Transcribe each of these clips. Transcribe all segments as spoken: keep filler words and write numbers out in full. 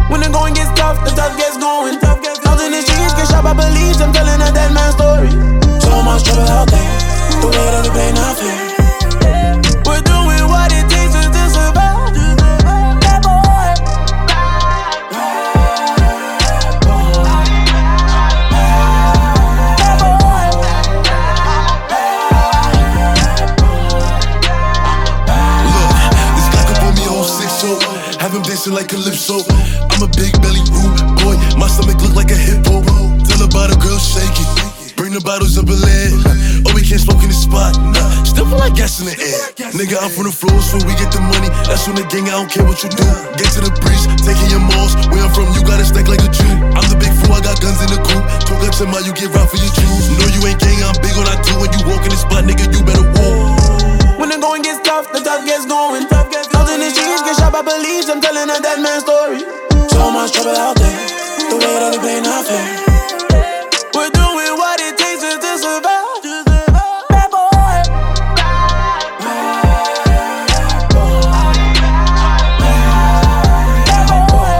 When the going gets tough, the tough gets going. Out in the streets, get shot by police. I'm telling a dead man's story. So much trouble out there, the way that they play not fair. We're doing what it takes to survive. Bad boy. Bad boy. Bad boy. Look, this guy could put me on six so have him dancing like Calypso. I'm a big belly rude boy, my stomach look like a hippo. Tell about a girl shake it, bring the bottles up a lead. Oh, we can't smoke in the spot, nah, still feel like gas in the air. Nigga, I'm from the floor, so we get the money. That's when the gang, I don't care what you do. Get to the breeze, taking your malls. Where I'm from, you gotta stack like a Jew. I'm the big fool, I got guns in the coop. Talk up to my, you get robbed for your jewels. No, you ain't gang, I'm big on I do. When you walk in the spot, nigga, you better walk. When the going gets tough, the tough gets going. Out in the streets, get shot by police. I'm telling a dead man's story. So much trouble out there, the way that they play not fair. We're doing what it takes to survive. Bad boy. Bad boy. Bad boy.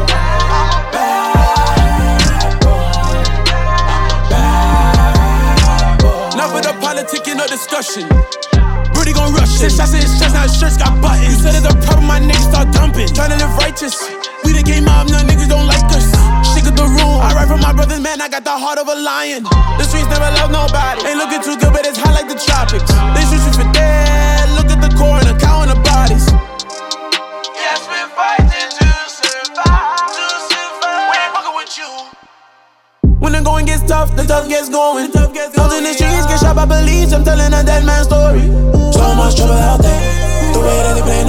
Bad boy. Enough of the politicking or discussion. Rudy gon' rush it. Six shots in his chest, now his shirt's got buttons. You said it's a problem, my niggas start dumping. Trying to live righteous. We the game mob, none niggas don't like us. Shit of the room. I ride for my brothers, man, I got the heart of a lion. The streets never love nobody. Ain't looking too good, but it's hot like the tropics. They shoot you for dead. Look at the coroner, counting the bodies. Yes, we're fighting to survive. To survive. We ain't fucking with you. When the going gets tough, the tough gets going. Out in the streets, get shot by police. I'm telling a dead man's story. So much trouble out there, the way that they play